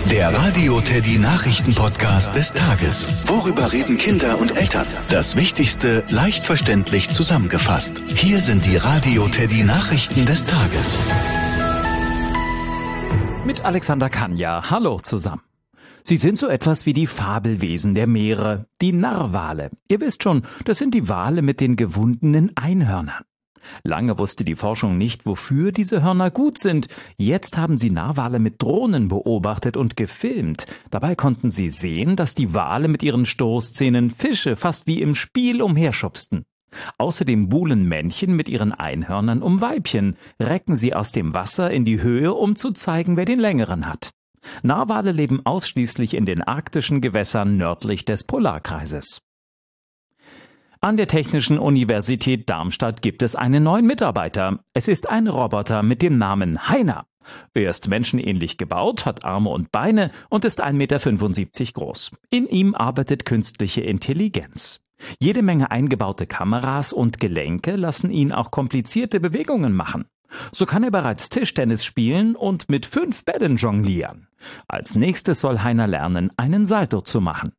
Der Radio Teddy Nachrichten-Podcast des Tages. Worüber reden Kinder und Eltern? Das Wichtigste leicht verständlich zusammengefasst. Hier sind die Radio Teddy Nachrichten des Tages. Mit Alexander Kanja. Hallo zusammen. Sie sind so etwas wie die Fabelwesen der Meere, die Narwale. Ihr wisst schon, das sind die Wale mit den gewundenen Einhörnern. Lange wusste die Forschung nicht, wofür diese Hörner gut sind. Jetzt haben sie Narwale mit Drohnen beobachtet und gefilmt. Dabei konnten sie sehen, dass die Wale mit ihren Stoßzähnen Fische fast wie im Spiel umherschubsten. Außerdem buhlen Männchen mit ihren Einhörnern um Weibchen, recken sie aus dem Wasser in die Höhe, um zu zeigen, wer den längeren hat. Narwale leben ausschließlich in den arktischen Gewässern nördlich des Polarkreises. An der Technischen Universität Darmstadt gibt es einen neuen Mitarbeiter. Es ist ein Roboter mit dem Namen Heiner. Er ist menschenähnlich gebaut, hat Arme und Beine und ist 1,75 Meter groß. In ihm arbeitet künstliche Intelligenz. Jede Menge eingebaute Kameras und Gelenke lassen ihn auch komplizierte Bewegungen machen. So kann er bereits Tischtennis spielen und mit 5 Bällen jonglieren. Als nächstes soll Heiner lernen, einen Salto zu machen.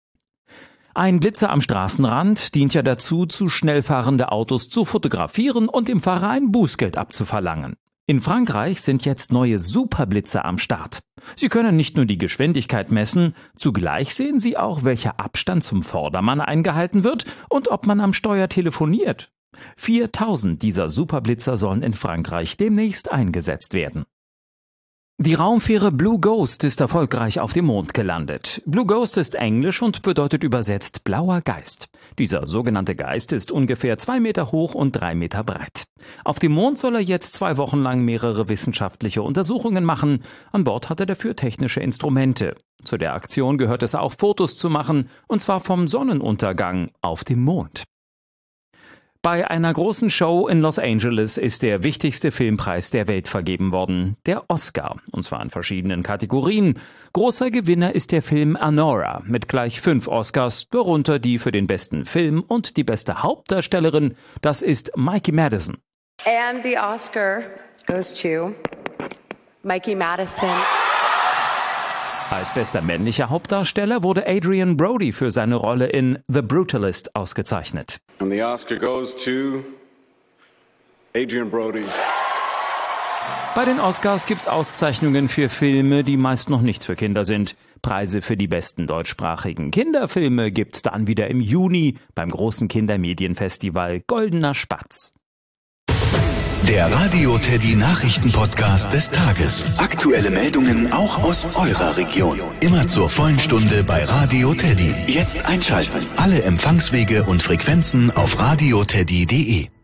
Ein Blitzer am Straßenrand dient ja dazu, zu schnell fahrende Autos zu fotografieren und dem Fahrer ein Bußgeld abzuverlangen. In Frankreich sind jetzt neue Superblitzer am Start. Sie können nicht nur die Geschwindigkeit messen, zugleich sehen sie auch, welcher Abstand zum Vordermann eingehalten wird und ob man am Steuer telefoniert. 4000 dieser Superblitzer sollen in Frankreich demnächst eingesetzt werden. Die Raumfähre Blue Ghost ist erfolgreich auf dem Mond gelandet. Blue Ghost ist englisch und bedeutet übersetzt blauer Geist. Dieser sogenannte Geist ist ungefähr 2 Meter hoch und 3 Meter breit. Auf dem Mond soll er jetzt 2 Wochen lang mehrere wissenschaftliche Untersuchungen machen. An Bord hat er dafür technische Instrumente. Zu der Aktion gehört es auch, Fotos zu machen, und zwar vom Sonnenuntergang auf dem Mond. Bei einer großen Show in Los Angeles ist der wichtigste Filmpreis der Welt vergeben worden, der Oscar, und zwar in verschiedenen Kategorien. Großer Gewinner ist der Film Anora mit gleich 5 Oscars, darunter die für den besten Film und die beste Hauptdarstellerin, das ist Mikey Madison. And the Oscar goes to Mikey Madison. Als bester männlicher Hauptdarsteller wurde Adrian Brody für seine Rolle in The Brutalist ausgezeichnet. And the Oscar goes to Adrian Brody. Bei den Oscars gibt's Auszeichnungen für Filme, die meist noch nichts für Kinder sind. Preise für die besten deutschsprachigen Kinderfilme gibt's dann wieder im Juni beim großen Kindermedienfestival Goldener Spatz. Der Radio Teddy Nachrichten-Podcast des Tages. Aktuelle Meldungen auch aus eurer Region. Immer zur vollen Stunde bei Radio Teddy. Jetzt einschalten. Alle Empfangswege und Frequenzen auf radioteddy.de.